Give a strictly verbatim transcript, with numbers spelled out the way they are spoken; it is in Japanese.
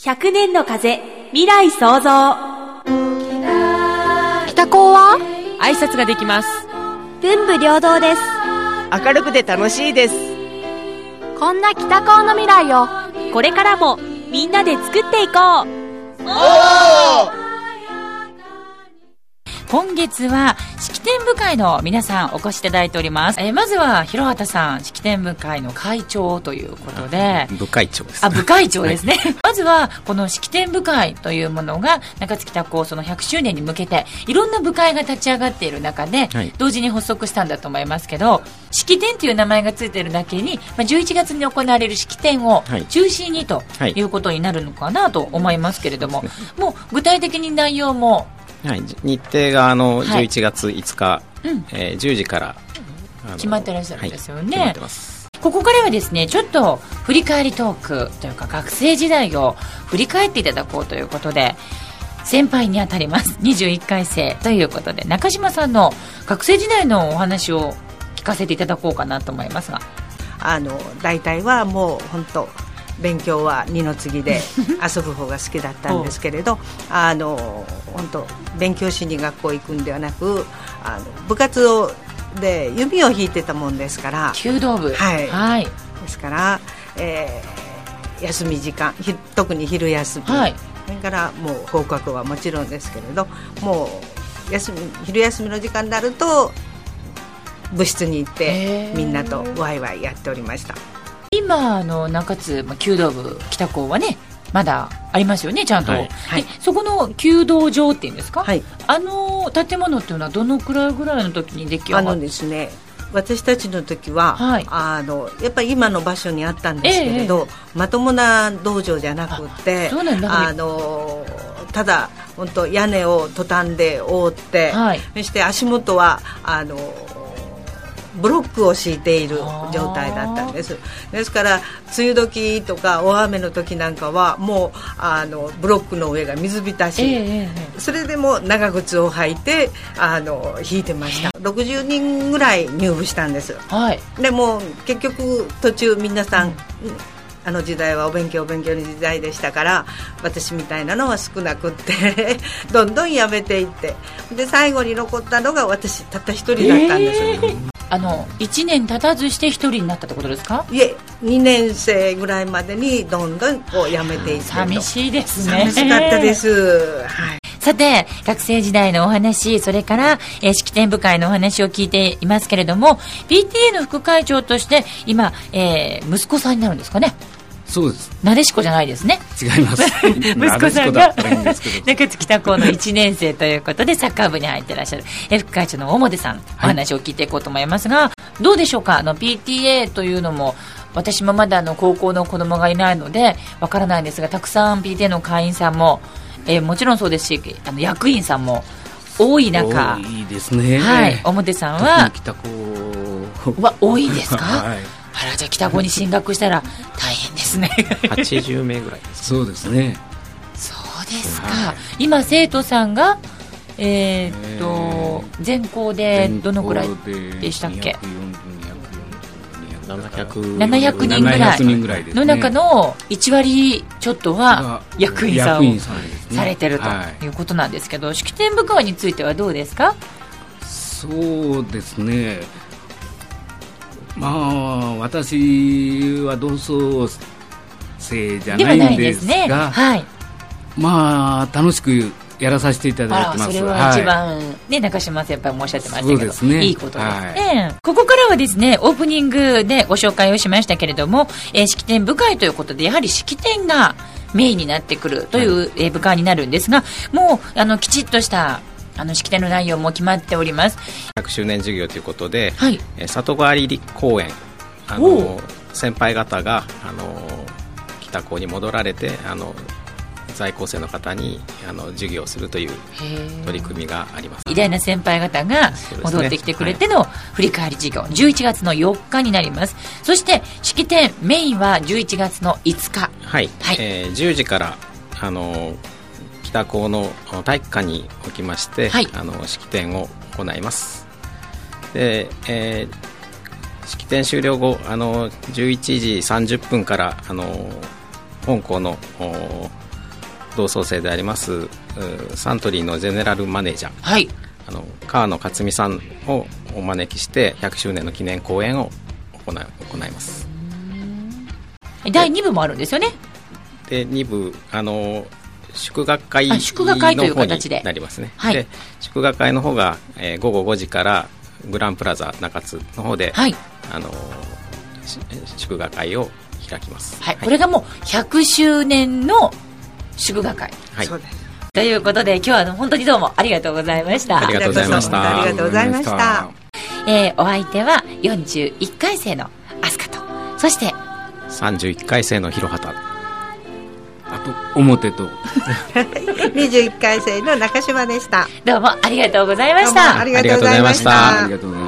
ひゃくねんの風、未来創造。 北高は挨拶ができます。 文武両道です。 明るくて楽しいです。 こんな北高の未来をこれからもみんなで作っていこう。 おー！ 今月は式典部会の皆さんお越しいただいております。えー、まずは広畑さん、式典部会の会長ということで、 部会長です。 あ、部会長ですね、はい、まずはこの式典部会というものが中津北高そのひゃくしゅうねんに向けていろんな部会が立ち上がっている中で、はい、同時に発足したんだと思いますけど、式典という名前がついているだけに、まあ、じゅういちがつに行われる式典を中心にということになるのかなと思いますけれども、はいはい、もう具体的に内容もはい、日程があのじゅういちがついつか、はい、えー、じゅうじから決まってらっしゃるんですよね、はい、 決まってます。 ここからはですねちょっと振り返りトークというか学生時代を振り返っていただこうということで、先輩にあたりますにじゅういっかい生ということで中島さんの学生時代のお話を聞かせていただこうかなと思いますが、 あの大体はもう本当勉強は二の次で遊ぶ方が好きだったんですけれどあの本当勉強しに学校行くんではなく、あの部活をで弓を引いてたもんですから、 弓道部、 はいはい、 ですから、えー、休み時間特に昼休み、はい、それからもう放課後はもちろんですけれど、もう休み昼休みの時間になると部室に行ってみんなとワイワイやっておりました。 今の中津弓道部北高はねまだありますよね、ちゃんと、はいはい、そこの弓道場っていうんですか、はい、あの建物っていうのはどのくらいぐらいの時に出来上がった？ あのですね、私たちの時は、はい、あのやっぱり今の場所にあったんですけれど、ええ、まともな道場じゃなくて、ああのただ本当屋根をトタンで覆って、はい、そして足元はあのブロックを敷いている状態だったんです。ですから梅雨時とか大雨の時なんかはもうあのブロックの上が水浸し、えー、それでも長靴を履いてあの引いてました。ろくじゅうにんぐらい入部したんです、はい、でも結局途中皆さん、うん、あの時代はお勉強お勉強の時代でしたから、私みたいなのは少なくってどんどんやめていって、で最後に残ったのが私たった一人だったんです、えーあのいちねん経たずしてひとりになったってことですか？ いえ、にねん生ぐらいまでにどんどんこう辞めていって、 寂しいですね。 寂しかったです、はい。 さて学生時代のお話、それから、えー、式典部会のお話を聞いていますけれども、 ピーティーエー の副会長として今、えー、息子さんになるんですかね？ そうです。 なでしこじゃないですね。 違います息子さんが中津北高のいちねん生ということでサッカー部に入っていらっしゃる副会長の表さん、お話を聞いていこうと思いますが、はい、どうでしょうか？あの ピーティーエー というのも私もまだあの高校の子供がいないのでわからないんですが、たくさん ピーティーエー の会員さんも、えー、もちろんそうですし、あの役員さんも多い中、 多いですね、 はい、表さんは北高は多いですか？ はい、 あら、じゃあ北高に進学したら大変ですねはちじゅうめいぐらいです、 そうですね。 そうですか、はい、今生徒さんがえー、っと、えー、全校でどのくらいでしたっけ？ ななひゃくななひゃくにんぐらいの中のいちわりちょっとは役員さんをされてるということなんですけど、式典部会についてはどうですか？ そうですね、まあ私は同窓生じゃないんですが、ではないですね、はい、まあ楽しくやらさせていただいてます。 それは一番、はい、ね、中島先輩もおっしゃってましたけど、そうですね、いいことですね、はい、ここからはですねオープニングでご紹介をしましたけれども、えー、式典部会ということでやはり式典がメインになってくるという、はい、えー、部会になるんですが、もうあのきちっとしたあの式典の内容も決まっております。 ひゃくしゅうねん授業ということで、はい、えー、里帰り公演、あの先輩方があの北高に戻られてあの在校生の方にあの授業をするという取り組みがあります。 偉大な先輩方が戻ってきてくれての振り返り授業、はい、じゅういちがつのよっかになります。そして式典メインはじゅういちがつのいつか、 はい、はい、えー、じゅうじからあの北高の体育館におきまして、はい、あの式典を行います。で、えー、式典終了後あのじゅういちじさんじゅっぷんからあの本校の同窓生でありますサントリーのゼネラルマネージャー、 はい、 あの川野克美さんをお招きしてひゃくしゅうねんの記念講演を行い、行います。 だいに部もあるんですよね。 でに部あの祝賀会の祝賀会という形でなりますね、 はい、 で祝賀会の方が、えー、ごごごじからグランプラザ中津の方で、 はい、 あの祝賀会を開きます、 はいはい、これがもうひゃくしゅうねんの祝賀会、 はい、 そうです。 ということで今日はあの本当にどうもありがとうございました。 ありがとうございましたありがとうございました。 えー、お相手はよんじゅういっかい生の飛鳥と、そしてさんじゅういっかい生の広畑、 あと表とにじゅういっかい生の中島でした。 どうもありがとうございました。 ありがとうございました。 ありがとうございました。